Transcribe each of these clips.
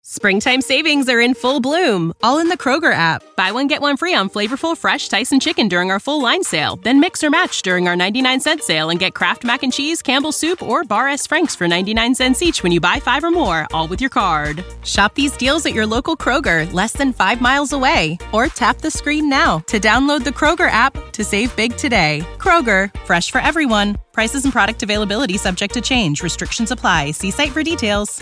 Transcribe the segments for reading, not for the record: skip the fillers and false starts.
Springtime savings are in full bloom, all in the Kroger app. Buy one, get one free on flavorful, fresh Tyson chicken during our full line sale. Then mix or match during our 99-cent sale and get Kraft Mac and Cheese, Campbell's Soup, or Bar S. Frank's for 99 cents each when you buy 5 or more, all with your card. Shop these deals at your local Kroger, less than 5 miles away. Or tap the screen now to download the Kroger app to save big today. Kroger, fresh for everyone. Prices and product availability subject to change. Restrictions apply. See site for details.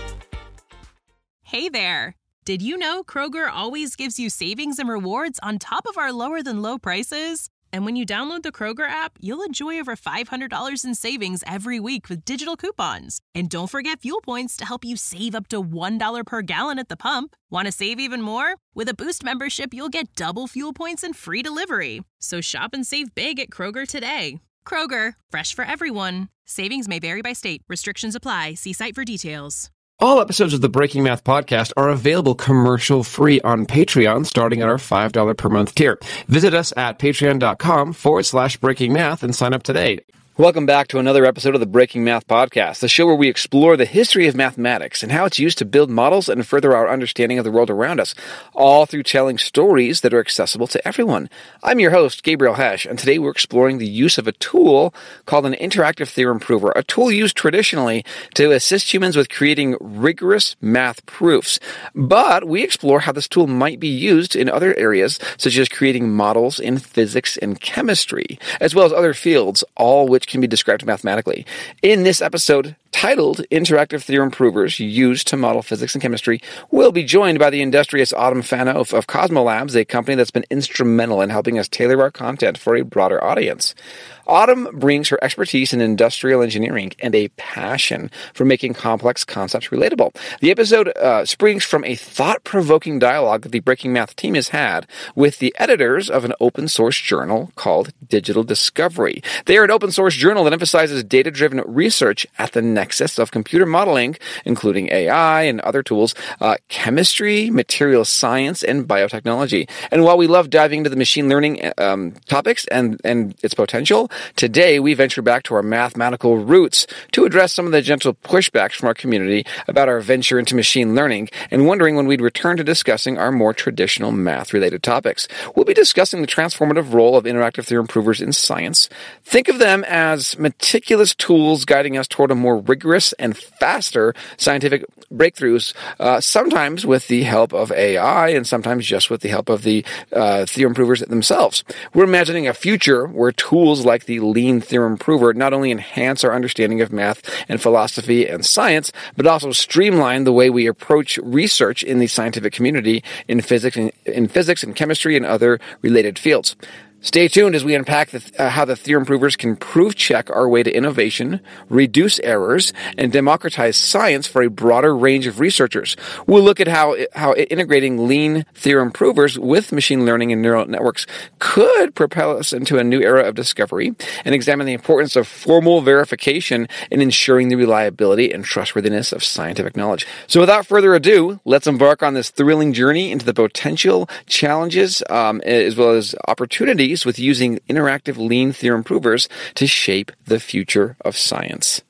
Hey there! Did you know Kroger always gives you savings and rewards on top of our lower-than-low prices? And when you download the Kroger app, you'll enjoy over $500 in savings every week with digital coupons. And don't forget fuel points to help you save up to $1 per gallon at the pump. Want to save even more? With a Boost membership, you'll get double fuel points and free delivery. So shop and save big at Kroger today. Kroger, fresh for everyone. Savings may vary by state. Restrictions apply. See site for details. All episodes of the Breaking Math podcast are available commercial-free on Patreon, starting at our $5 per month tier. Visit us at patreon.com/Breaking Math and sign up today. Welcome back to another episode of the Breaking Math Podcast, the show where we explore the history of mathematics and how it's used to build models and further our understanding of the world around us, all through telling stories that are accessible to everyone. I'm your host, Gabriel Hesch, and today we're exploring the use of a tool called an interactive theorem prover, a tool used traditionally to assist humans with creating rigorous math proofs. But we explore how this tool might be used in other areas, such as creating models in physics and chemistry, as well as other fields, all which can be described mathematically. In this episode, titled Interactive Theorem Provers Used to Model Physics and Chemistry, we'll be joined by the industrious Autumn Fanoff of Cosmolabs, a company that's been instrumental in helping us tailor our content for a broader audience. Autumn brings her expertise in industrial engineering and a passion for making complex concepts relatable. The episode springs from a thought-provoking dialogue that the Breaking Math team has had with the editors of an open-source journal called Digital Discovery. They are an open-source journal that emphasizes data-driven research at the nexus of computer modeling, including AI and other tools, chemistry, material science, and biotechnology. And while we love diving into the machine learning topics and its potential, today we venture back to our mathematical roots to address some of the gentle pushbacks from our community about our venture into machine learning and wondering when we'd return to discussing our more traditional math-related topics. We'll be discussing the transformative role of interactive theorem provers in science. Think of them as meticulous tools guiding us toward a more rigorous and faster scientific breakthroughs, sometimes with the help of AI and sometimes just with the help of the theorem provers themselves. We're imagining a future where tools like the Lean Theorem Prover not only enhance our understanding of math and philosophy and science, but also streamline the way we approach research in the scientific community in physics and chemistry and other related fields. Stay tuned as we unpack how the theorem provers can proof check our way to innovation, reduce errors, and democratize science for a broader range of researchers. We'll look at how integrating lean theorem provers with machine learning and neural networks could propel us into a new era of discovery, and examine the importance of formal verification in ensuring the reliability and trustworthiness of scientific knowledge. So without further ado, let's embark on this thrilling journey into the potential challenges as well as opportunities with using interactive lean theorem provers to shape the future of science.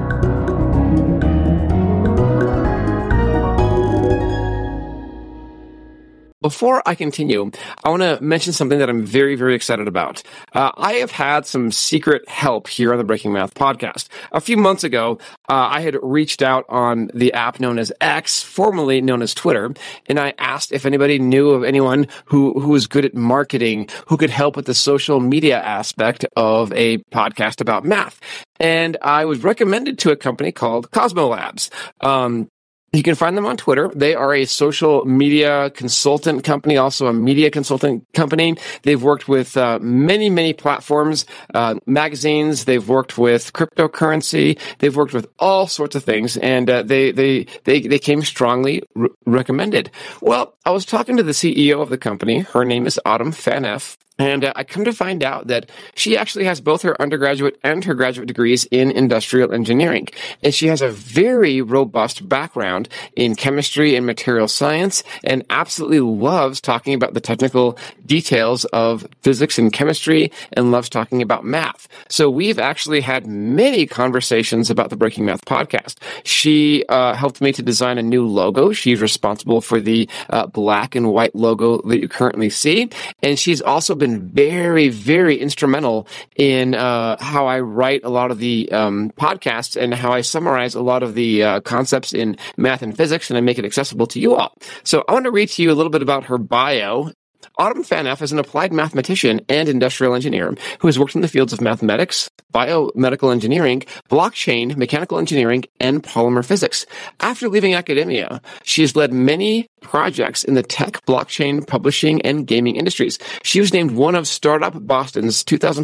Before I continue, I want to mention something that I'm very, very excited about. I have had some secret help here on the Breaking Math podcast. A few months ago, I had reached out on the app known as X, formerly known as Twitter, and I asked if anybody knew of anyone who was good at marketing, who could help with the social media aspect of a podcast about math. And I was recommended to a company called Cosmolabs. You can find them on Twitter. They are a social media consultant company, also a media consultant company. They've worked with many, many platforms, magazines. They've worked with cryptocurrency. They've worked with all sorts of things, and they came strongly recommended. Well, I was talking to the CEO of the company. Her name is Autumn Fanoff. And I come to find out that she actually has both her undergraduate and her graduate degrees in industrial engineering. And she has a very robust background in chemistry and material science and absolutely loves talking about the technical details of physics and chemistry and loves talking about math. So we've actually had many conversations about the Breaking Math podcast. She helped me to design a new logo. She's responsible for the black and white logo that you currently see. And she's also been very, very instrumental in how I write a lot of the podcasts and how I summarize a lot of the concepts in math and physics, and I make it accessible to you all. So I want to read to you a little bit about her bio. Autumn Phaneuf is an applied mathematician and industrial engineer who has worked in the fields of mathematics, biomedical engineering, blockchain, mechanical engineering, and polymer physics. After leaving academia, she has led many projects in the tech, blockchain, publishing, and gaming industries. She was named one of Startup Boston's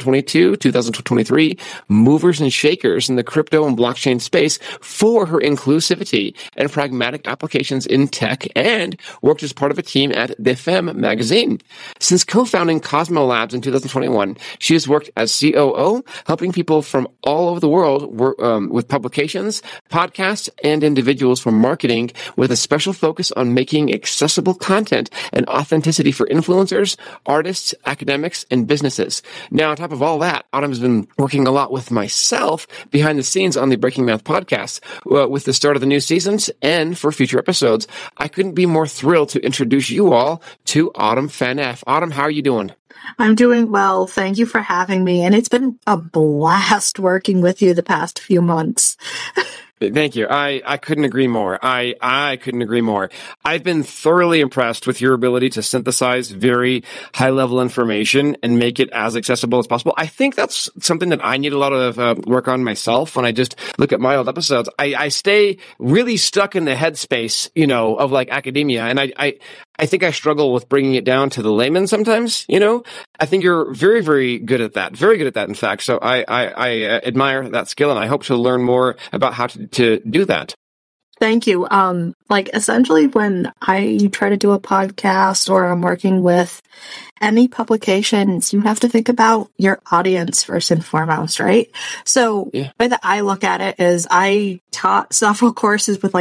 2022-2023 movers and shakers in the crypto and blockchain space for her inclusivity and pragmatic applications in tech, and worked as part of a team at The Femme magazine. Since co-founding Cosmo Labs in 2021, she has worked as COO, helping people from all over the world work, with publications, podcasts, and individuals from marketing, with a special focus on making accessible content and authenticity for influencers, artists, academics, and businesses. Now, on top of all that, Autumn has been working a lot with myself behind the scenes on the Breaking Math podcast with the start of the new seasons and for future episodes. I couldn't be more thrilled to introduce you all to Autumn Phaneuf. Autumn, how are you doing? I'm doing well. Thank you for having me. And it's been a blast working with you the past few months. Thank you. I couldn't agree more. I couldn't agree more. I've been thoroughly impressed with your ability to synthesize very high level information and make it as accessible as possible. I think that's something that I need a lot of work on myself. When I just look at my old episodes, I stay really stuck in the headspace, of like academia. And I think I struggle with bringing it down to the layman sometimes, I think you're very, very good at that. Very good at that, in fact. So I admire that skill, and I hope to learn more about how to do that. Thank you. Essentially when I try to do a podcast or I'm working with any publications, you have to think about your audience first and foremost, right? So the way that I look at it is I taught several courses with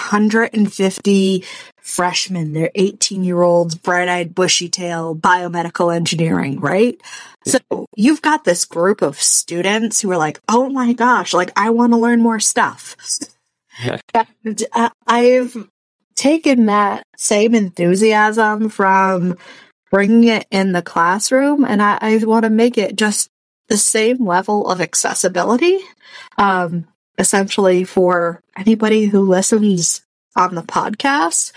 150 freshmen. They're 18-year-olds, bright-eyed, bushy-tailed, biomedical engineering, right? So you've got this group of students who are like, oh my gosh, I want to learn more stuff. And I've taken that same enthusiasm from bringing it in the classroom, and I want to make it just the same level of accessibility, essentially for anybody who listens on the podcast.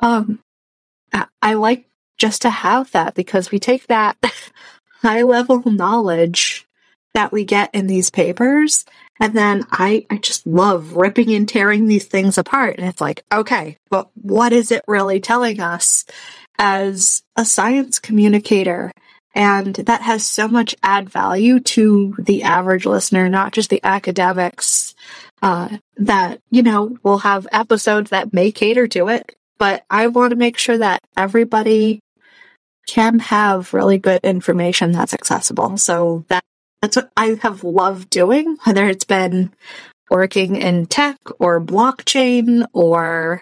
I like just to have that, because we take that high level knowledge that we get in these papers, and then I just love ripping and tearing these things apart. And it's like, okay, but what is it really telling us as a science communicator? And that has so much add value to the average listener, not just the academics, that, we'll have episodes that may cater to it. But I want to make sure that everybody can have really good information that's accessible. So that's what I have loved doing, whether it's been working in tech or blockchain or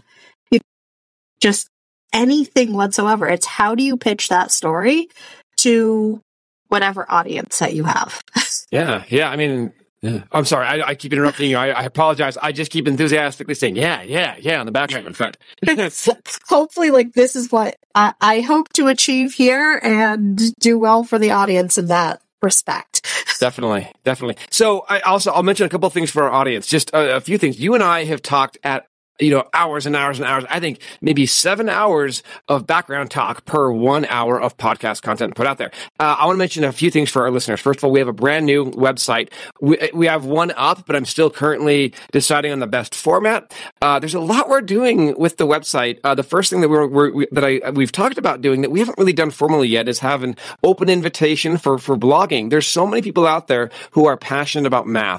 just anything whatsoever. It's how do you pitch that story to whatever audience that you have. Yeah. I'm sorry. I keep interrupting you. I apologize. I just keep enthusiastically saying, yeah, on the background, in fact. Hopefully, this is what I hope to achieve here and do well for the audience in that respect. Definitely. So I'll mention a couple of things for our audience. Just a few things. You and I have talked at hours and hours and hours. I think maybe 7 hours of background talk per 1 hour of podcast content put out there. I want to mention a few things for our listeners. First of all, we have a brand new website. We have one up, but I'm still currently deciding on the best format. There's a lot we're doing with the website. The first thing that we've talked about doing that we haven't really done formally yet is have an open invitation for blogging. There's so many people out there who are passionate about math.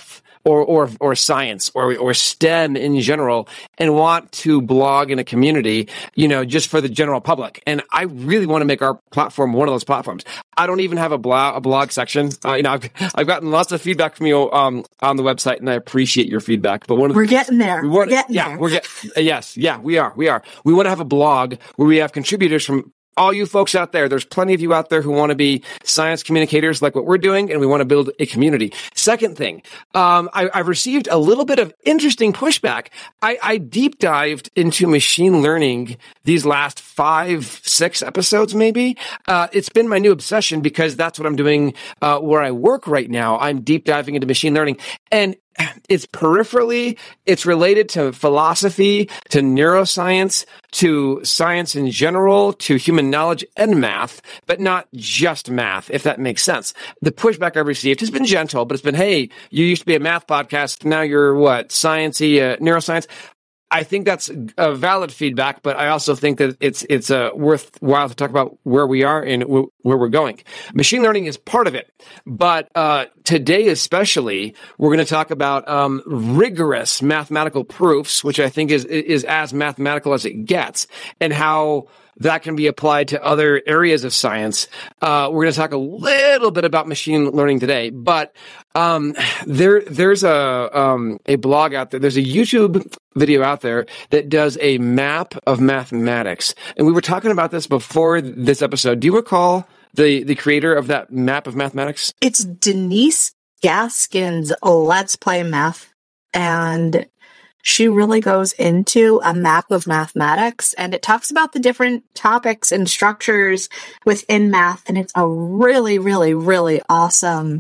or science or STEM in general and want to blog in a community, just for the general public. And I really want to make our platform one of those platforms. I don't even have a blog section. I've gotten lots of feedback from you on the website, and I appreciate your feedback. But we're getting there. We're getting there. Yes, we are. We want to have a blog where we have contributors from all you folks out there. There's plenty of you out there who want to be science communicators like what we're doing, and we want to build a community. Second thing, I've received a little bit of interesting pushback. I deep dived into machine learning these last 5-6 episodes, maybe. It's been my new obsession because that's what I'm doing where I work right now. I'm deep diving into machine learning, and it's peripherally, it's related to philosophy, to neuroscience, to science in general, to human knowledge and math, but not just math, if that makes sense. The pushback I've received has been gentle, but it's been, hey, you used to be a math podcast, now you're what, sciencey, neuroscience? I think that's a valid feedback, but I also think that it's worthwhile to talk about where we are and where we're going. Machine learning is part of it, but today especially, we're going to talk about rigorous mathematical proofs, which I think is as mathematical as it gets, and how that can be applied to other areas of science. We're going to talk a little bit about machine learning today, but there's a blog out there. There's a YouTube video out there that does a map of mathematics, and we were talking about this before this episode. Do you recall the creator of that map of mathematics? It's Denise Gaskin's Let's Play Math, and she really goes into a map of mathematics, and it talks about the different topics and structures within math, and it's a really, really, really awesome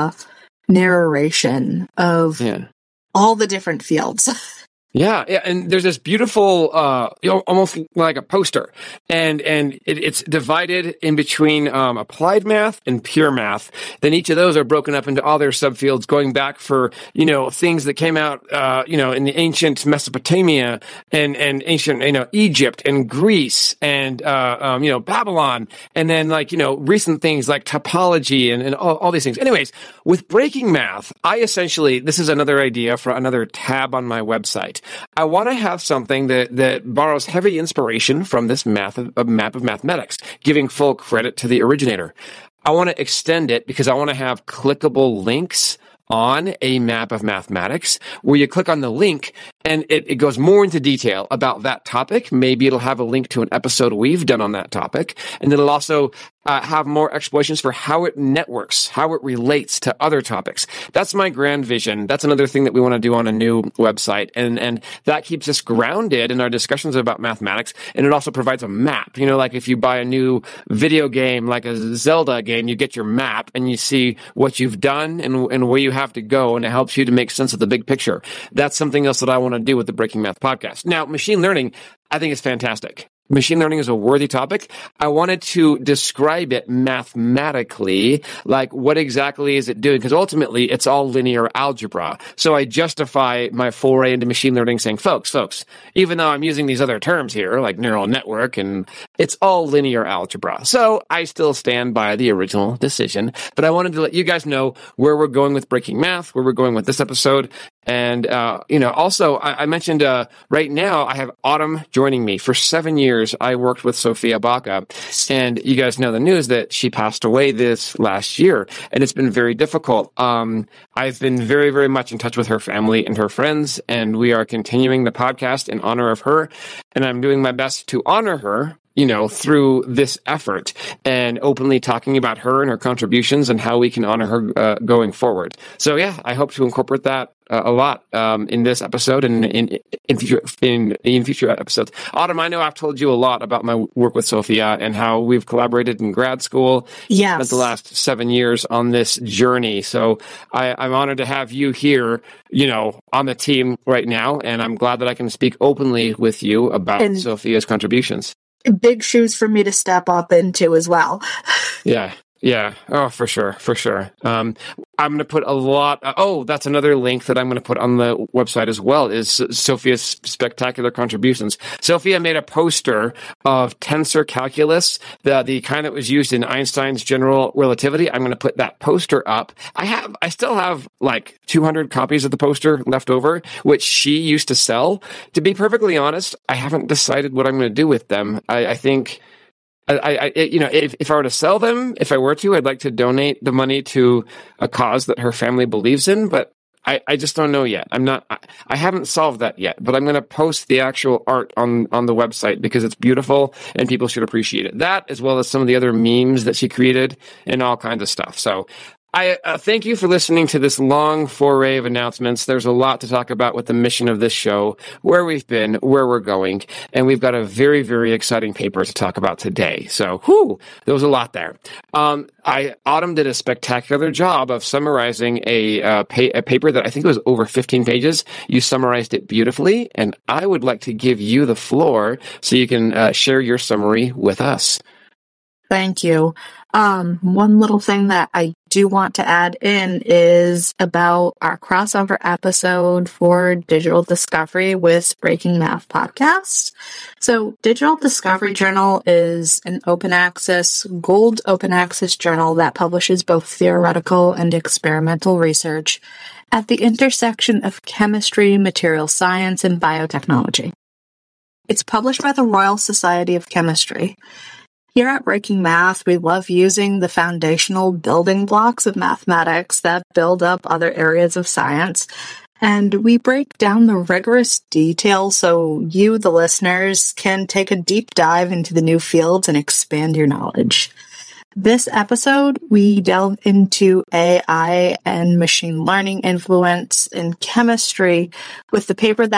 narration of all the different fields. Yeah, and there's this beautiful, almost like a poster, and it's divided in between applied math and pure math. Then each of those are broken up into other subfields, going back for things that came out in the ancient Mesopotamia and ancient Egypt and Greece and Babylon, and then recent things like topology and all these things. Anyways, with breaking math, this is another idea for another tab on my website. I want to have something that borrows heavy inspiration from this map of mathematics, giving full credit to the originator. I want to extend it because I want to have clickable links on a map of mathematics where you click on the link and it goes more into detail about that topic. Maybe it'll have a link to an episode we've done on that topic, and it'll also have more explanations for how it networks, how it relates to other topics. That's my grand vision. That's another thing that we want to do on a new website, and that keeps us grounded in our discussions about mathematics, and it also provides a map. Like if you buy a new video game, like a Zelda game, you get your map and you see what you've done and where you have to go, and it helps you to make sense of the big picture. That's something else that I want to do with the Breaking Math podcast. Now, machine learning, I think is fantastic. Machine learning is a worthy topic. I wanted to describe it mathematically, like what exactly is it doing? Because ultimately, it's all linear algebra. So I justify my foray into machine learning saying, folks, even though I'm using these other terms here, like neural network, and it's all linear algebra. So I still stand by the original decision, but I wanted to let you guys know where we're going with Breaking Math, where we're going with this episode. And, also I mentioned, right now I have Autumn joining me. For 7 years, I worked with Sophia Baca, and you guys know the news that she passed away this last year, and it's been very difficult. I've been very, very much in touch with her family and her friends, and we are continuing the podcast in honor of her, and I'm doing my best to honor her, through this effort and openly talking about her and her contributions and how we can honor her going forward. So I hope to incorporate that a lot in this episode and in future episodes. Autumn, I know I've told you a lot about my work with Sophia and how we've collaborated in grad school. Yes. Spent the last 7 years on this journey. So I'm honored to have you here, on the team right now, and I'm glad that I can speak openly with you about Sophia's contributions. Big shoes for me to step up into as well. Yeah. Yeah. Oh, for sure. For sure. I'm going to put a lot. That's another link that I'm going to put on the website as well is Sophia's spectacular contributions. Sophia made a poster of tensor calculus, the kind that was used in Einstein's general relativity. I'm going to put that poster up. I still have like 200 copies of the poster left over, which she used to sell. To be perfectly honest, I haven't decided what I'm going to do with them. I think. If I were to sell them, if I were to, I'd like to donate the money to a cause that her family believes in, but I just don't know yet. I haven't solved that yet, but I'm going to post the actual art on the website because it's beautiful and people should appreciate it. That, as well as some of the other memes that she created and all kinds of stuff. So I thank you for listening to this long foray of announcements. There's a lot to talk about with the mission of this show, where we've been, where we're going, and we've got a very, very exciting paper to talk about today. So, there was a lot there. Autumn did a spectacular job of summarizing a paper that I think was over 15 pages. You summarized it beautifully, and I would like to give you the floor so you can share your summary with us. Thank you. One little thing that I do want to add in is about our crossover episode for Digital Discovery with Breaking Math Podcast. So Digital Discovery Journal is an gold open access journal that publishes both theoretical and experimental research at the intersection of chemistry, material science, and biotechnology. It's published by the Royal Society of Chemistry. Here at Breaking Math, we love using the foundational building blocks of mathematics that build up other areas of science, and we break down the rigorous details so you, the listeners, can take a deep dive into the new fields and expand your knowledge. This episode, we delve into AI and machine learning influence in chemistry with the paper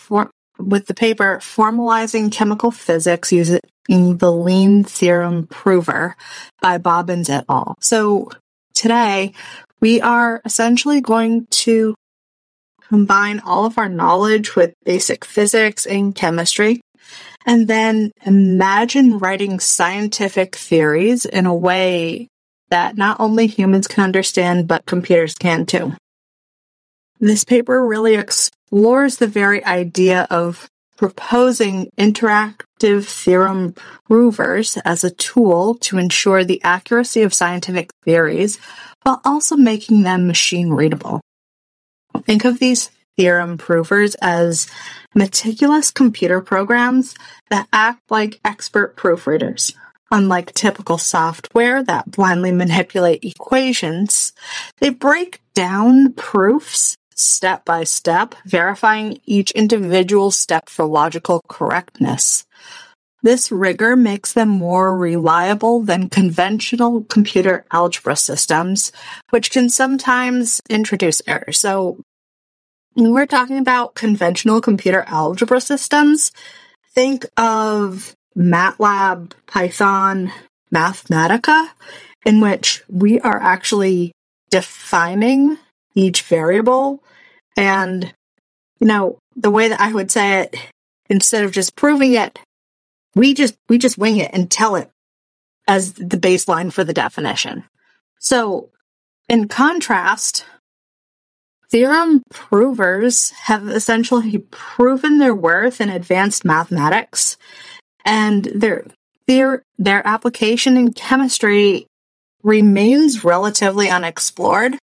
Formalizing Chemical Physics Using the Lean Theorem Prover by Bobbins et al. So today, we are essentially going to combine all of our knowledge with basic physics and chemistry, and then imagine writing scientific theories in a way that not only humans can understand, but computers can too. This paper really explores the very idea of proposing interactive theorem provers as a tool to ensure the accuracy of scientific theories while also making them machine readable. Think of these theorem provers as meticulous computer programs that act like expert proofreaders. Unlike typical software that blindly manipulate equations, they break down proofs step by step, verifying each individual step for logical correctness. This rigor makes them more reliable than conventional computer algebra systems, which can sometimes introduce errors. So, when we're talking about conventional computer algebra systems, think of MATLAB, Python, Mathematica, in which we are actually defining each variable. And, the way that I would say it, instead of just proving it, we just wing it and tell it as the baseline for the definition. So, in contrast, theorem provers have essentially proven their worth in advanced mathematics, and their application in chemistry remains relatively unexplored.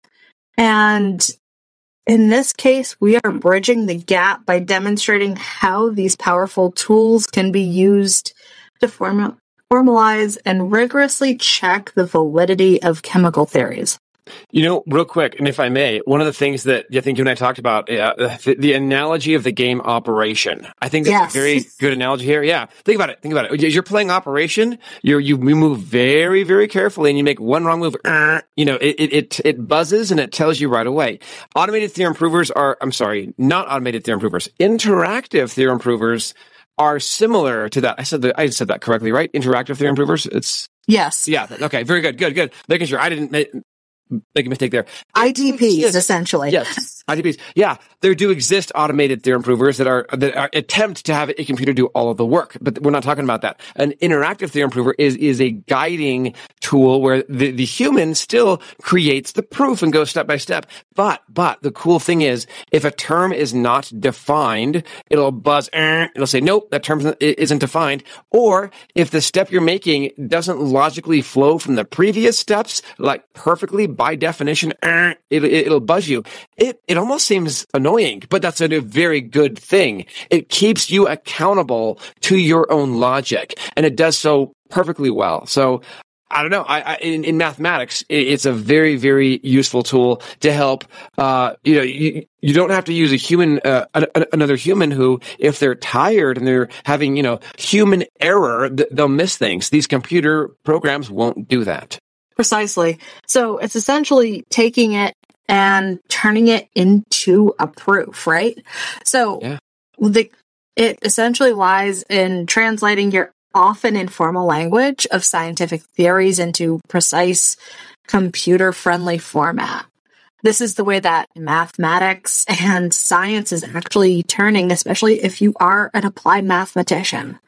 And in this case, we are bridging the gap by demonstrating how these powerful tools can be used to formalize and rigorously check the validity of chemical theories. Real quick, and if I may, one of the things that I think you and I talked about, the analogy of the game Operation. I think that's a very good analogy here. Yeah. Think about it. As you're playing Operation, you move very, very carefully and you make one wrong move. It buzzes and it tells you right away. Not automated theorem provers. Interactive theorem provers are similar to that. I said that correctly, right? Interactive theorem provers. Yes. Yeah. Okay. Very good. Good. Making sure I didn't make a mistake there. ITPs, essentially. Yes, ITPs. Yeah, there do exist automated theorem provers that are attempt to have a computer do all of the work, but we're not talking about that. An interactive theorem prover is a guiding tool where the human still creates the proof and goes step by step. But the cool thing is, if a term is not defined, it'll buzz. It'll say, nope, that term isn't defined. Or if the step you're making doesn't logically flow from the previous steps, like perfectly by definition, it'll buzz you. It almost seems annoying, but that's a very good thing. It keeps you accountable to your own logic, and it does so perfectly well. So I don't know. In mathematics, it's a very, very useful tool to help. You don't have to use a human, another human who, if they're tired and they're having, human error, they'll miss things. These computer programs won't do that. Precisely. So it's essentially taking it and turning it into a proof, right? So it essentially lies in translating your often informal language of scientific theories into precise, computer-friendly format. This is the way that mathematics and science is actually turning, especially if you are an applied mathematician.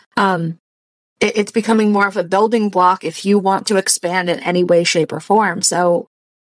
It's becoming more of a building block if you want to expand in any way, shape, or form. So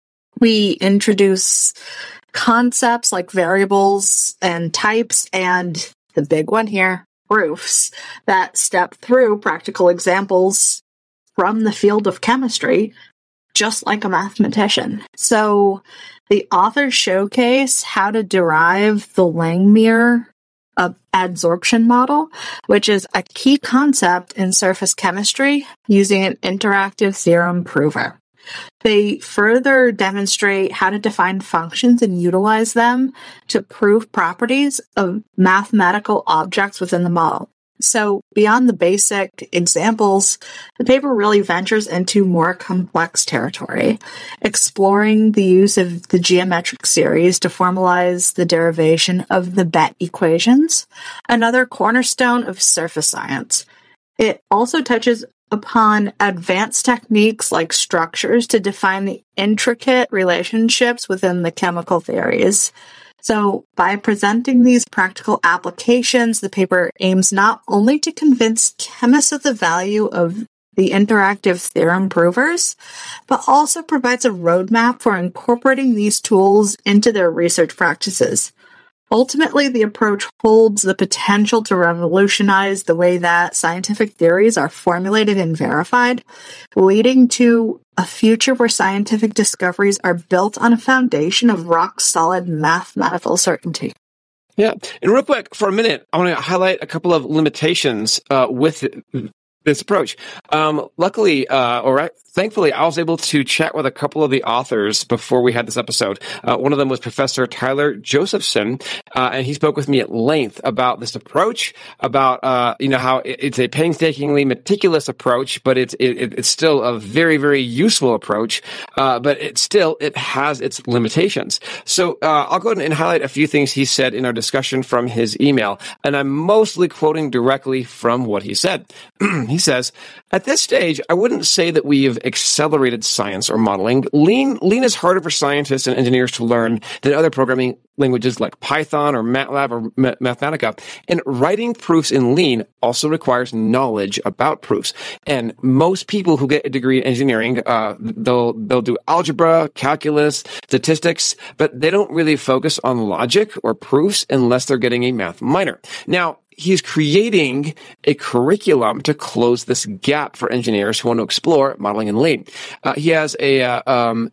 we introduce concepts like variables and types, and the big one here, proofs, that step through practical examples from the field of chemistry, just like a mathematician. So the authors showcase how to derive the Langmuir adsorption model, which is a key concept in surface chemistry, using an interactive theorem prover. They further demonstrate how to define functions and utilize them to prove properties of mathematical objects within the model. So beyond the basic examples, the paper really ventures into more complex territory, exploring the use of the geometric series to formalize the derivation of the Bet equations, another cornerstone of surface science. It also touches upon advanced techniques like structures to define the intricate relationships within the chemical theories. So by presenting these practical applications, the paper aims not only to convince chemists of the value of the interactive theorem provers, but also provides a roadmap for incorporating these tools into their research practices. Ultimately, the approach holds the potential to revolutionize the way that scientific theories are formulated and verified, leading to a future where scientific discoveries are built on a foundation of rock-solid mathematical certainty. Yeah. And real quick, for a minute, I want to highlight a couple of limitations with this approach. Luckily, thankfully, I was able to chat with a couple of the authors before we had this episode. One of them was Professor Tyler Josephson, and he spoke with me at length about this approach, about how it's a painstakingly meticulous approach, but it's still a very, very useful approach. But it has its limitations. So I'll go ahead and highlight a few things he said in our discussion from his email, and I'm mostly quoting directly from what he said. He says, "At this stage, I wouldn't say that we have accelerated science or modeling. Lean is harder for scientists and engineers to learn than other programming languages like Python or MATLAB or Mathematica. And writing proofs in Lean also requires knowledge about proofs. And most people who get a degree in engineering, they'll do algebra, calculus, statistics, but they don't really focus on logic or proofs unless they're getting a math minor. Now, he's creating a curriculum to close this gap for engineers who want to explore modeling in Lean. He has a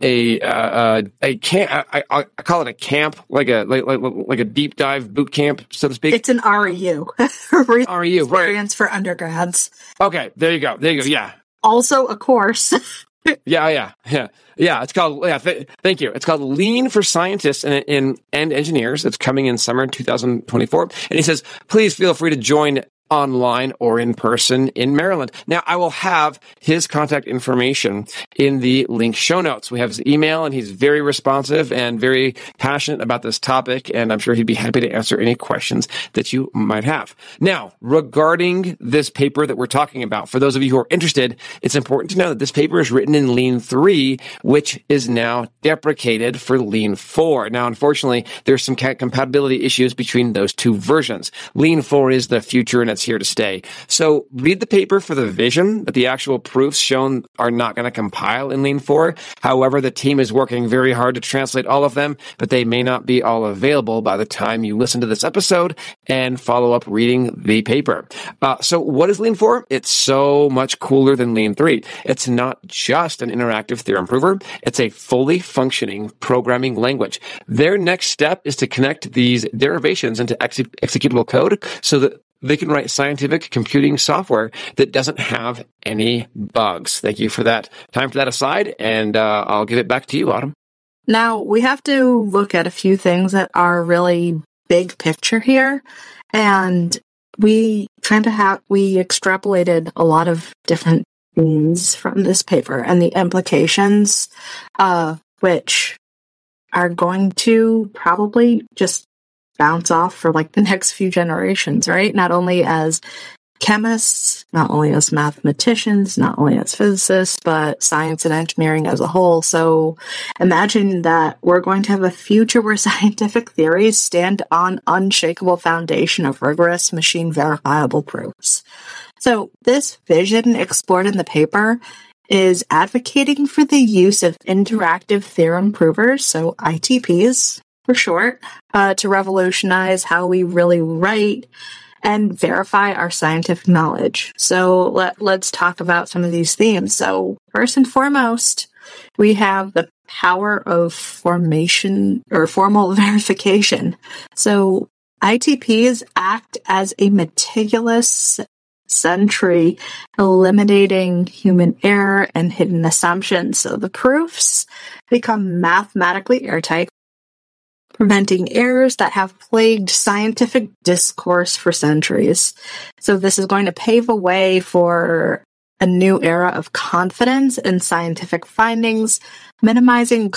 camp. I call it a camp, like a deep dive boot camp, so to speak. It's an REU. REU, experience right? For undergrads. Okay, there you go. Yeah. Also a course. Yeah. It's called. Thank you. It's called Lean for Scientists and Engineers. It's coming in summer 2024. And he says, please feel free to join online or in person in Maryland. Now, I will have his contact information in the link show notes. We have his email, and he's very responsive and very passionate about this topic, and I'm sure he'd be happy to answer any questions that you might have. Now, regarding this paper that we're talking about, for those of you who are interested, it's important to know that this paper is written in Lean 3, which is now deprecated for Lean 4. Now, unfortunately, there's some compatibility issues between those two versions. Lean 4 is the future, and it's here to stay. So read the paper for the vision that the actual proofs shown are not going to compile in Lean 4. However, the team is working very hard to translate all of them, but they may not be all available by the time you listen to this episode and follow up reading the paper. So what is Lean 4? It's so much cooler than Lean 3. It's not just an interactive theorem prover. It's a fully functioning programming language. Their next step is to connect these derivations into executable code so that they can write scientific computing software that doesn't have any bugs. Thank you for that. Time for that aside, and I'll give it back to you, Autumn. Now, we have to look at a few things that are really big picture here, and we extrapolated a lot of different themes from this paper and the implications, which are going to probably just bounce off for like the next few generations, right? Not only as chemists, not only as mathematicians, not only as physicists, but science and engineering as a whole. So imagine that we're going to have a future where scientific theories stand on unshakable foundation of rigorous machine verifiable proofs. So this vision explored in the paper is advocating for the use of interactive theorem provers, so ITPs, for short, to revolutionize how we really write and verify our scientific knowledge. So let's talk about some of these themes. So first and foremost, we have the power of formation or formal verification. So ITPs act as a meticulous sentry, eliminating human error and hidden assumptions. So the proofs become mathematically airtight, preventing errors that have plagued scientific discourse for centuries. So this is going to pave the way for a new era of confidence in scientific findings, minimizing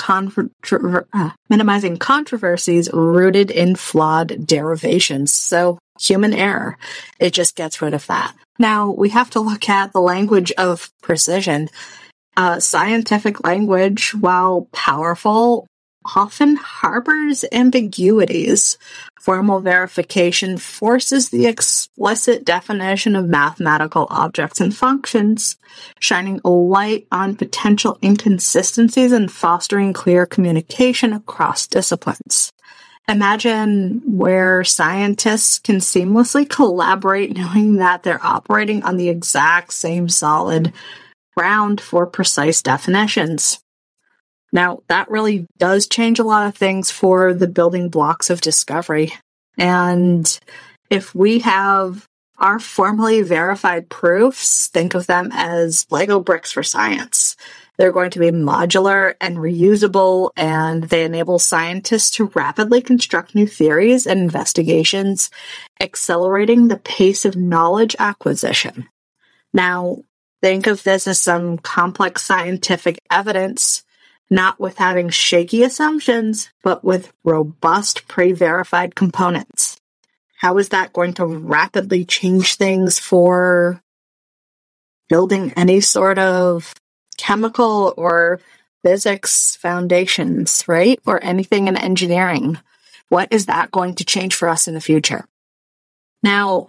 controversies rooted in flawed derivations. So human error, it just gets rid of that. Now, we have to look at the language of precision. Scientific language, while powerful, often harbors ambiguities. Formal verification forces the explicit definition of mathematical objects and functions, shining a light on potential inconsistencies and fostering clear communication across disciplines. Imagine where scientists can seamlessly collaborate knowing that they're operating on the exact same solid ground for precise definitions. Now, that really does change a lot of things for the building blocks of discovery. And if we have our formally verified proofs, think of them as Lego bricks for science. They're going to be modular and reusable, and they enable scientists to rapidly construct new theories and investigations, accelerating the pace of knowledge acquisition. Now, think of this as some complex scientific evidence, not with having shaky assumptions, but with robust pre-verified components. How is that going to rapidly change things for building any sort of chemical or physics foundations, right? Or anything in engineering? What is that going to change for us in the future? Now,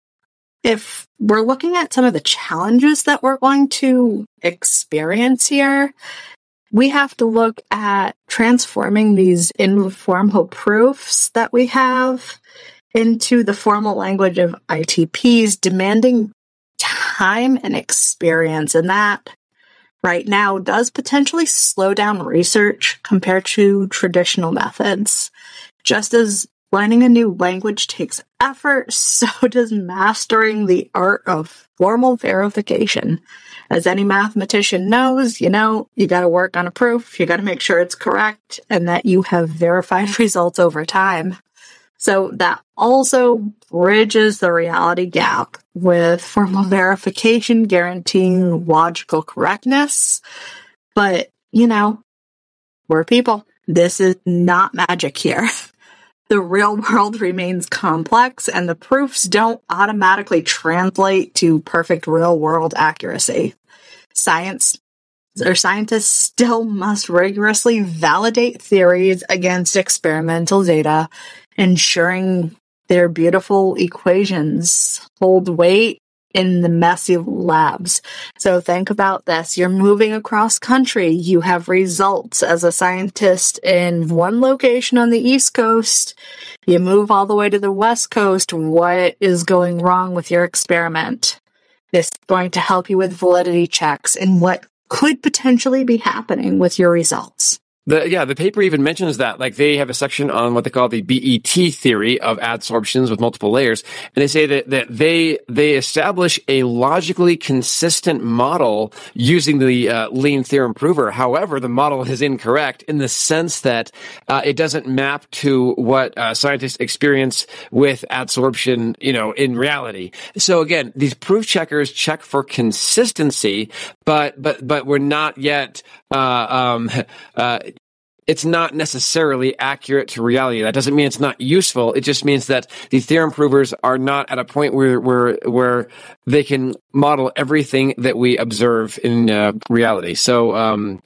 if we're looking at some of the challenges that we're going to experience here, we have to look at transforming these informal proofs that we have into the formal language of ITPs, demanding time and experience. And that right now does potentially slow down research compared to traditional methods. Just as learning a new language takes effort, so does mastering the art of formal verification. As any mathematician knows, you got to work on a proof, you got to make sure it's correct, and that you have verified results over time. So that also bridges the reality gap with formal verification guaranteeing logical correctness. But, we're people. This is not magic here. The real world remains complex, and the proofs don't automatically translate to perfect real world accuracy. Scientists still must rigorously validate theories against experimental data, ensuring their beautiful equations hold weight in the messy labs. So think about this. You're moving across country. You have results as a scientist in one location on the East Coast. You move all the way to the West Coast. What is going wrong with your experiment? This is going to help you with validity checks and what could potentially be happening with your results. The paper even mentions that, like, they have a section on what they call the BET theory of adsorptions with multiple layers. And they say that they establish a logically consistent model using the lean theorem prover. However, the model is incorrect in the sense that it doesn't map to what scientists experience with adsorption, in reality. So again, these proof checkers check for consistency, but we're not yet, it's not necessarily accurate to reality. That doesn't mean it's not useful. It just means that the theorem provers are not at a point where they can model everything that we observe in reality. So,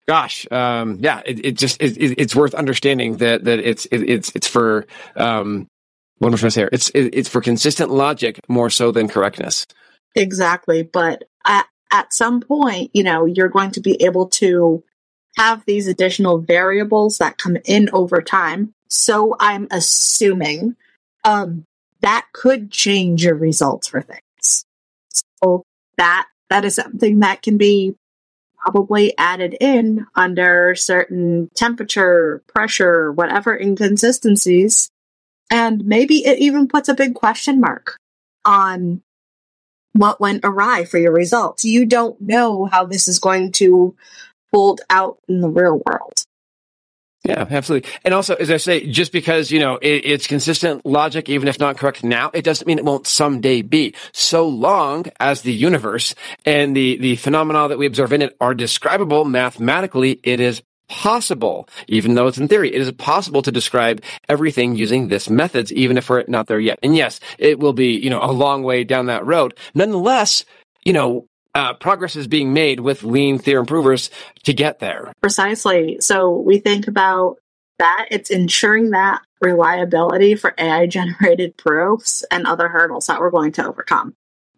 it's worth understanding that it's for what am I trying to say here? It's for consistent logic more so than correctness. Exactly, but at some point, you're going to be able to have these additional variables that come in over time. So I'm assuming that could change your results for things. So that is something that can be probably added in under certain temperature, pressure, whatever inconsistencies. And maybe it even puts a big question mark on what went awry for your results. You don't know how this is going to fold out in the real world. Yeah, absolutely. And also, as I say, just because, it's consistent logic, even if not correct now, it doesn't mean it won't someday be. So long as the universe and the phenomena that we observe in it are describable mathematically, it is possible, even though it's in theory, it is possible to describe everything using this methods, even if we're not there yet. And yes, it will be, a long way down that road. Nonetheless, progress is being made with lean theorem provers to get there. Precisely. So we think about that. It's ensuring that reliability for AI-generated proofs and other hurdles that we're going to overcome.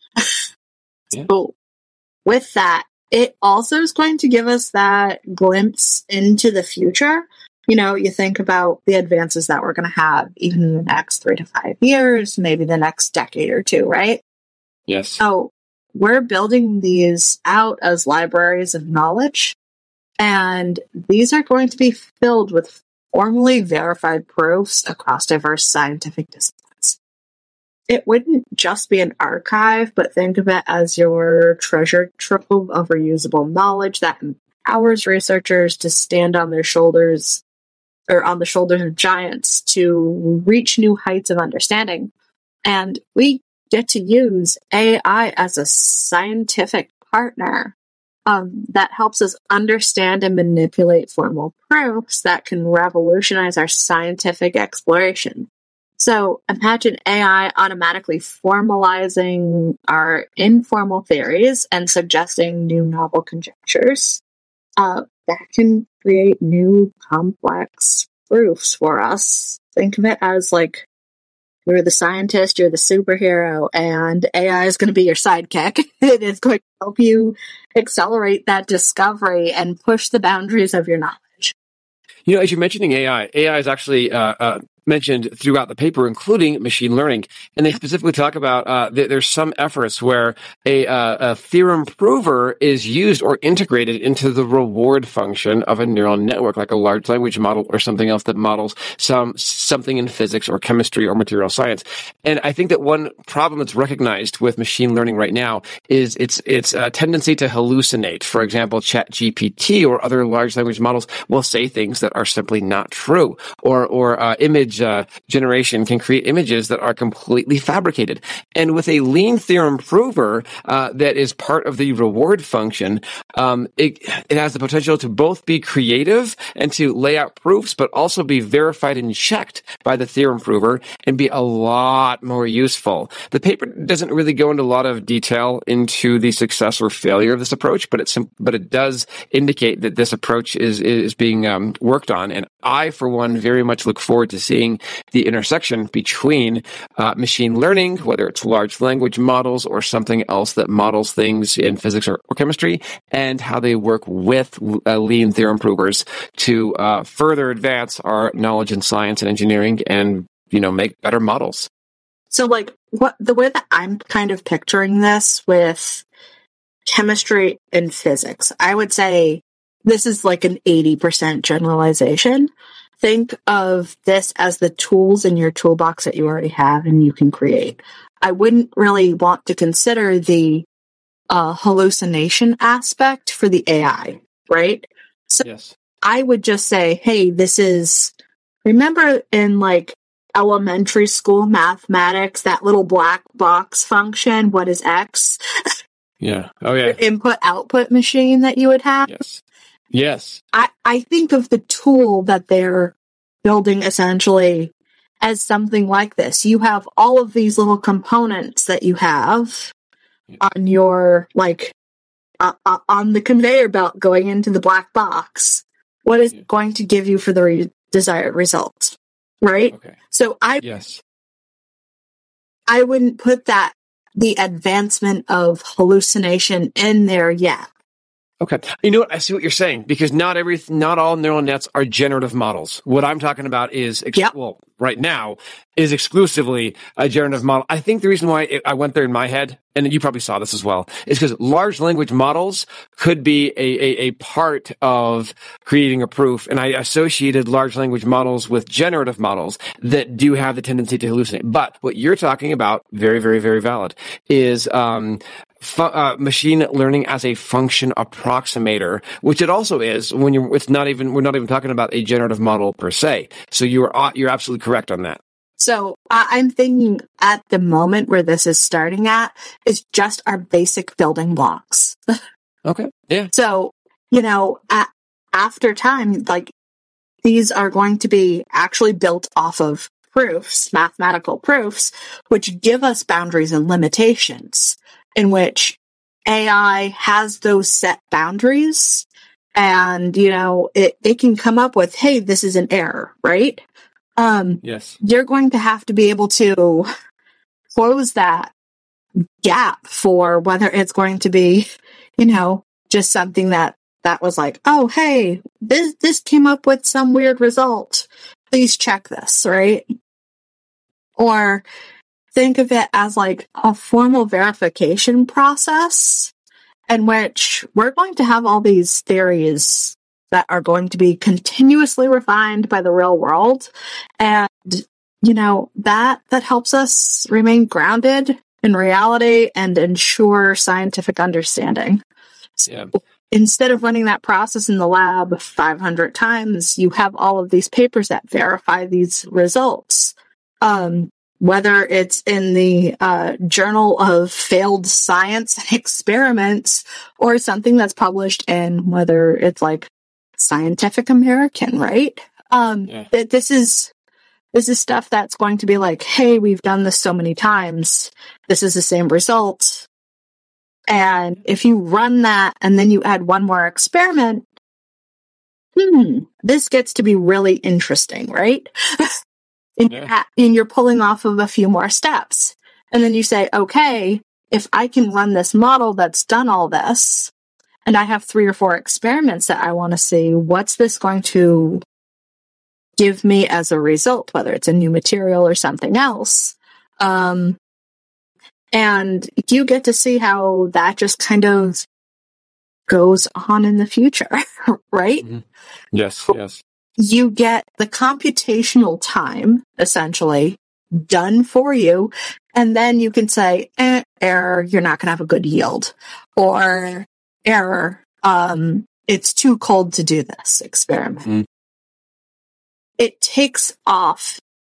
Yeah. So with that, it also is going to give us that glimpse into the future. You think about the advances that we're going to have even in the next 3 to 5 years, maybe the next decade or two, right? Yes. So we're building these out as libraries of knowledge, and these are going to be filled with formally verified proofs across diverse scientific disciplines. It wouldn't just be an archive, but think of it as your treasure trove of reusable knowledge that empowers researchers to stand on their shoulders, or on the shoulders of giants, to reach new heights of understanding. And we get to use AI as a scientific partner that helps us understand and manipulate formal proofs that can revolutionize our scientific exploration. So imagine AI automatically formalizing our informal theories and suggesting new novel conjectures that can create new complex proofs for us. Think of it as like, you're the scientist, you're the superhero, and AI is going to be your sidekick. It is going to help you accelerate that discovery and push the boundaries of your knowledge. As you're mentioning AI is actually mentioned throughout the paper, including machine learning. And they specifically talk about there's some efforts where a theorem prover is used or integrated into the reward function of a neural network, like a large language model or something else that models something in physics or chemistry or material science. And I think that one problem that's recognized with machine learning right now is its tendency to hallucinate. For example, ChatGPT or other large language models will say things that are simply not true, or image image generation can create images that are completely fabricated. And with a lean theorem prover that is part of the reward function, it has the potential to both be creative and to lay out proofs, but also be verified and checked by the theorem prover and be a lot more useful. The paper doesn't really go into a lot of detail into the success or failure of this approach, but it does indicate that this approach is being worked on. And I, for one, very much look forward to seeing the intersection between machine learning, whether it's large language models or something else that models things in physics or chemistry, and how they work with lean theorem provers to further advance our knowledge in science and engineering and, make better models. So, the way that I'm kind of picturing this with chemistry and physics, I would say this is like an 80% generalization. Think of this as the tools in your toolbox that you already have and you can create. I wouldn't really want to consider the hallucination aspect for the AI, right? So yes. I would just say, hey, remember in elementary school mathematics, that little black box function, what is X? Yeah. Oh, yeah. Input-output machine that you would have. Yes. I think of the tool that they're building essentially as something like this. You have all of these little components that you have on your, on the conveyor belt going into the black box. What is it going to give you for the desired results? Right? Okay. So I wouldn't put the advancement of hallucination in there yet. Okay. You know what? I see what you're saying, because not all neural nets are generative models. What I'm talking about is, right now, is exclusively a generative model. I think the reason why I went there in my head, and you probably saw this as well, is because large language models could be a part of creating a proof. And I associated large language models with generative models that do have the tendency to hallucinate. But what you're talking about, very, very, very valid, is machine learning as a function approximator, which it also is when we're not even talking about a generative model per se. So you're absolutely correct on that. So I'm thinking at the moment where this is starting at is just our basic building blocks. Okay. Yeah. So, after time, these are going to be actually built off of proofs, mathematical proofs, which give us boundaries and limitations, in which AI has those set boundaries, and, it can come up with, hey, this is an error, right? Yes. You're going to have to be able to close that gap for whether it's going to be, just something that was like, oh, hey, this came up with some weird result. Please check this, right? Or think of it as a formal verification process in which we're going to have all these theories that are going to be continuously refined by the real world. And, that helps us remain grounded in reality and ensure scientific understanding. So instead of running that process in the lab 500 times, you have all of these papers that verify these results. Whether it's in the Journal of Failed Science Experiments or something that's published in whether it's Scientific American, right? This is stuff that's going to be hey, we've done this so many times. This is the same result. And if you run that and then you add one more experiment, this gets to be really interesting, right? And you're pulling off of a few more steps. And then you say, okay, if I can run this model that's done all this, and I have 3 or 4 experiments that I want to see, what's this going to give me as a result, whether it's a new material or something else. And you get to see how that just kind of goes on in the future, right? Mm-hmm. Yes. You get the computational time, essentially, done for you, and then you can say, error, you're not going to have a good yield. Or, error, it's too cold to do this experiment. Mm. It takes off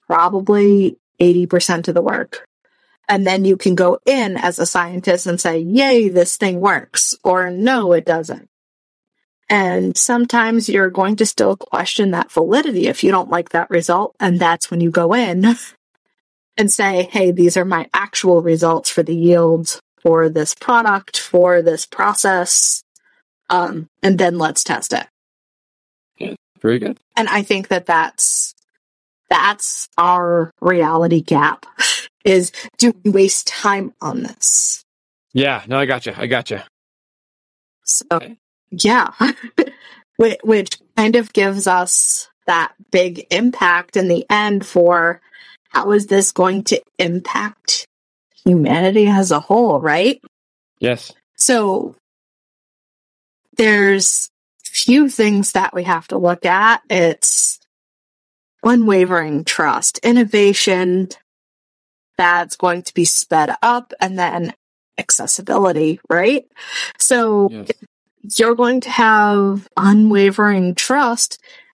probably 80% of the work. And then you can go in as a scientist and say, yay, this thing works, or no, it doesn't. And sometimes you're going to still question that validity if you don't like that result. And that's when you go in and say, hey, these are my actual results for the yields for this product, for this process. And then let's test it. Yeah, very good. And I think that that's our reality gap is, do we waste time on this? Yeah, no, I gotcha. So, yeah, which kind of gives us that big impact in the end for how is this going to impact humanity as a whole, right? Yes. So there's few things that we have to look at. It's unwavering trust, innovation that's going to be sped up, and then accessibility, right? So Yes. you're going to have unwavering trust,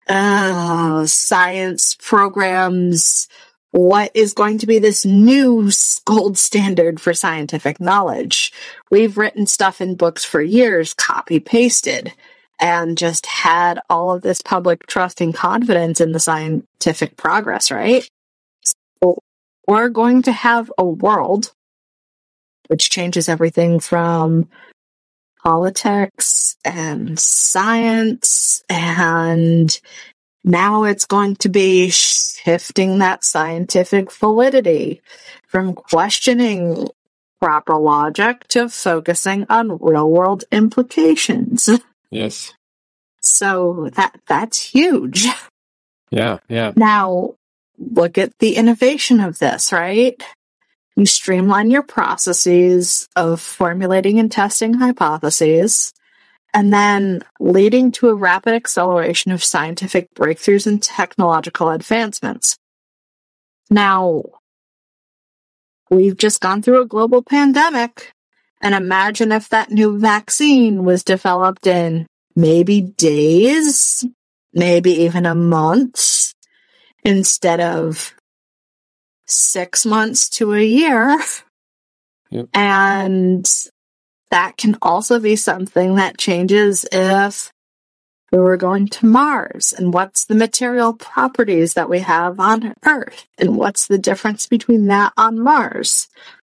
science programs. What is going to be this new gold standard for scientific knowledge? We've written stuff in books for years, copy pasted, and just had all of this public trust and confidence in the scientific progress, right? So we're going to have a world which changes everything from politics and science, and now it's going to be shifting that scientific validity from questioning proper logic to focusing on real-world implications. Yes. So that's huge. Yeah. Now, look at the innovation of this, right? You streamline your processes of formulating and testing hypotheses, and then leading to a rapid acceleration of scientific breakthroughs and technological advancements. Now, we've just gone through a global pandemic, and imagine if that new vaccine was developed in maybe days, maybe even a month, instead of 6 months to a year. Yep. And that can also be something that changes if we were going to Mars, and what's the material properties that we have on Earth, and what's the difference between that on Mars,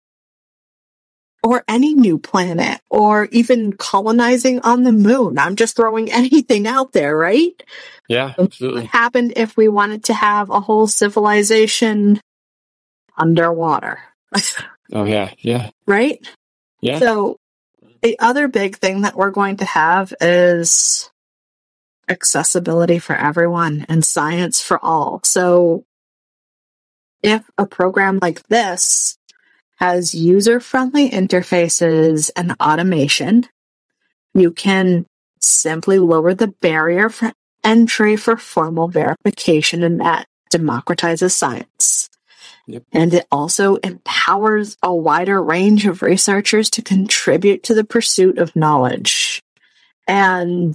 or any new planet, or even colonizing on the moon. I'm just throwing anything out there, right? Yeah, absolutely. What happened if we wanted to have a whole civilization underwater? Oh, yeah. Right? Yeah. So the other big thing that we're going to have is accessibility for everyone and science for all. So if a program like this has user-friendly interfaces and automation, you can simply lower the barrier for entry for formal verification, and that democratizes science. Yep. And it also empowers a wider range of researchers to contribute to the pursuit of knowledge. And,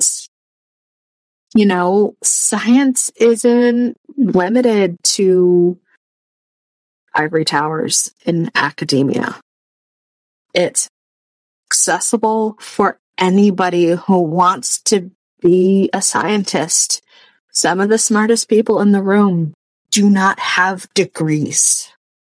science isn't limited to ivory towers in academia. It's accessible for anybody who wants to be a scientist. Some of the smartest people in the room do not have degrees.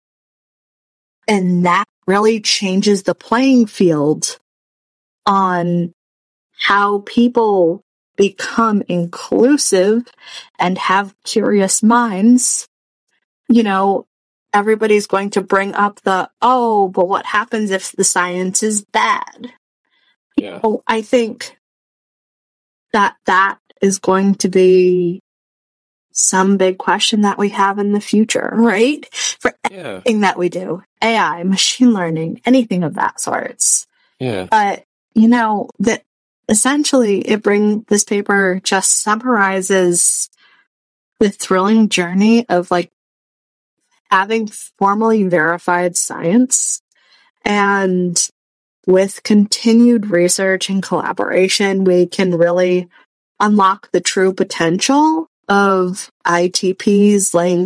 And that really changes the playing field on how people become inclusive and have curious minds. Everybody's going to bring up but what happens if the science is bad? Yeah. I think that is going to be some big question that we have in the future, right? For anything that we do, AI, machine learning, anything of that sorts. Yeah. But, that essentially this paper just summarizes the thrilling journey of having formally verified science, and with continued research and collaboration, we can really unlock the true potential of ITPs laying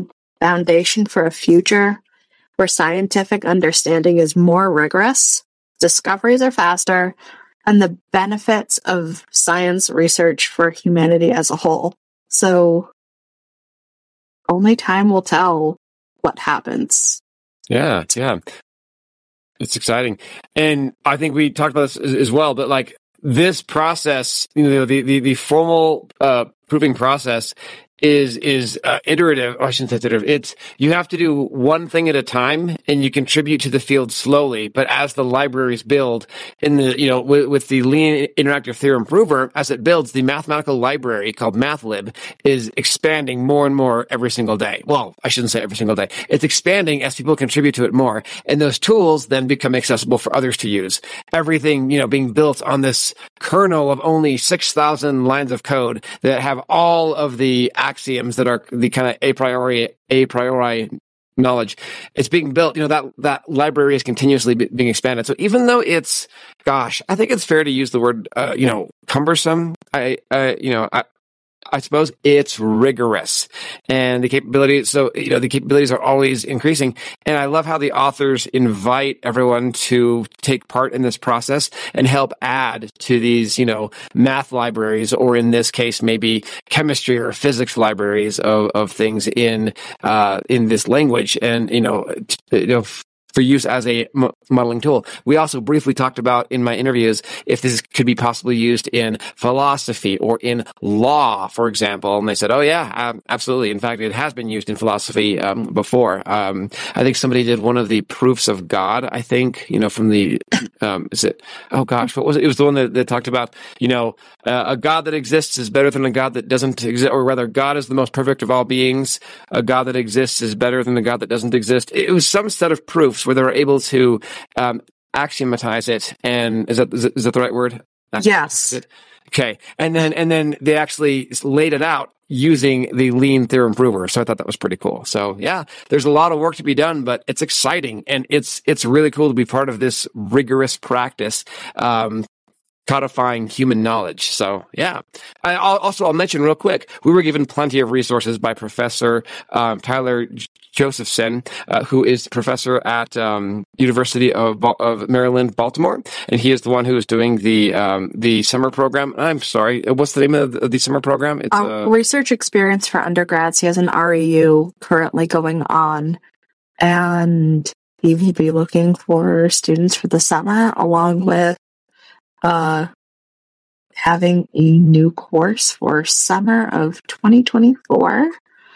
foundation for a future where scientific understanding is more rigorous, discoveries are faster, and the benefits of science research for humanity as a whole. So only time will tell what happens. Yeah. It's exciting. And I think we talked about this as well, but like this process, the formal proving process is iterative. Or I shouldn't say iterative. It's, you have to do one thing at a time, and you contribute to the field slowly. But as the libraries build in the, with the Lean Interactive Theorem Prover, as it builds, the mathematical library called MathLib is expanding more and more every single day. Well, I shouldn't say every single day. It's expanding as people contribute to it more. And those tools then become accessible for others to use. Everything, being built on this kernel of only 6,000 lines of code that have all of the axioms that are the kind of a priori knowledge. It's being built, that library is continuously being expanded. So even though it's, I think it's fair to use the word, cumbersome. I suppose it's rigorous, and the capabilities are always increasing. And I love how the authors invite everyone to take part in this process and help add to these, math libraries, or in this case, maybe chemistry or physics libraries of things in this language, and, for use as a modeling tool. We also briefly talked about in my interviews if this could be possibly used in philosophy or in law, for example. And they said, oh yeah, absolutely. In fact, it has been used in philosophy before. I think somebody did one of the proofs of God, I think, from the, what was it? It was the one that talked about, a God that exists is better than a God that doesn't exist, or rather, God is the most perfect of all beings. A God that exists is better than a God that doesn't exist. It was some set of proofs where they were able to axiomatize it, and is that the right word? Yes. Okay, and then they actually laid it out using the Lean Theorem Prover. So I thought that was pretty cool. So yeah, there's a lot of work to be done, but it's exciting, and it's really cool to be part of this rigorous practice. Codifying human knowledge. So yeah. I'll mention real quick, we were given plenty of resources by Professor Tyler Josephson, who is professor at University of Maryland, Baltimore, and he is the one who is doing the summer program. I'm sorry, what's the name of the summer program? It's Research Experience for Undergrads. He has an REU currently going on, and he will be looking for students for the summer, along with having a new course for summer of 2024.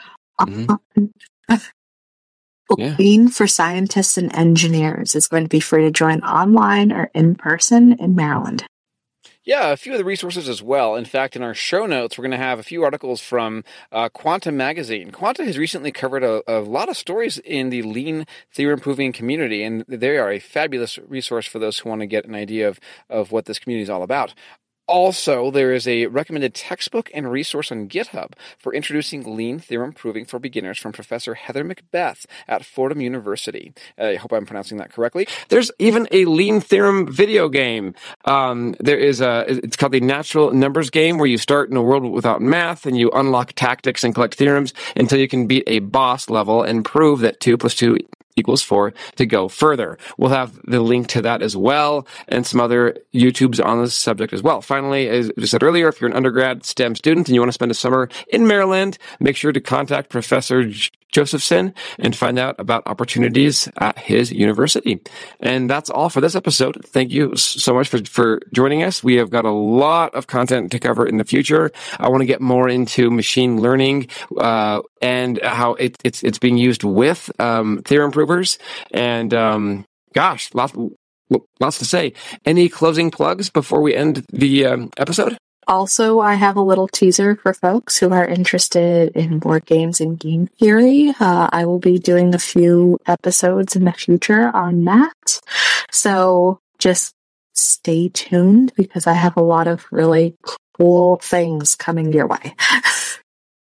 Lean for Scientists and Engineers is going to be free to join online or in person in Maryland. Yeah, a few of the resources as well. In fact, in our show notes, we're going to have a few articles from Quanta Magazine. Quanta has recently covered a lot of stories in the Lean Theorem Proving community, and they are a fabulous resource for those who want to get an idea of what this community is all about. Also, there is a recommended textbook and resource on GitHub for introducing Lean Theorem Proving for beginners from Professor Heather Macbeth at Fordham University. I hope I'm pronouncing that correctly. There's even a Lean Theorem video game. It's called the Natural Numbers Game, where you start in a world without math and you unlock tactics and collect theorems until you can beat a boss level and prove that 2 + 2 = 4 to go further. We'll have the link to that as well, and some other YouTubes on this subject as well. Finally, as I said earlier, if you're an undergrad STEM student and you want to spend a summer in Maryland, make sure to contact Professor Josephson and find out about opportunities at his university. And that's all for this episode. Thank you so much for joining us. We have got a lot of content to cover in the future. I want to get more into machine learning and how it's being used with theorem provers. And lots to say. Any closing plugs before we end the episode? Also, I have a little teaser for folks who are interested in board games and game theory. I will be doing a few episodes in the future on that. So just stay tuned, because I have a lot of really cool things coming your way.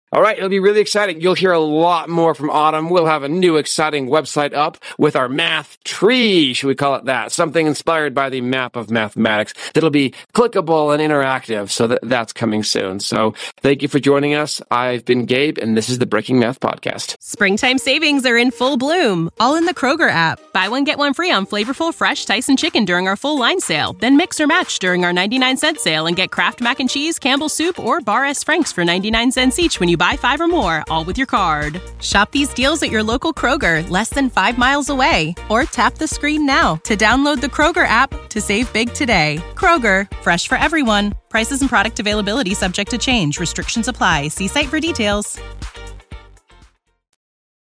All right, it'll be really exciting. You'll hear a lot more from Autumn. We'll have a new exciting website up with our math tree, should we call it that? Something inspired by the map of mathematics that'll be clickable and interactive. So that's coming soon. So thank you for joining us. I've been Gabe, and this is the Breaking Math Podcast. Springtime savings are in full bloom, all in the Kroger app. Buy one, get one free on flavorful, fresh Tyson chicken during our full line sale. Then mix or match during our 99-cent sale and get Kraft Mac and Cheese, Campbell's Soup, or Bar S. Frank's for 99 cents each when you buy 5 or more, all with your card. Shop these deals at your local Kroger, less than 5 miles away. Or tap the screen now to download the Kroger app to save big today. Kroger, fresh for everyone. Prices and product availability subject to change. Restrictions apply. See site for details.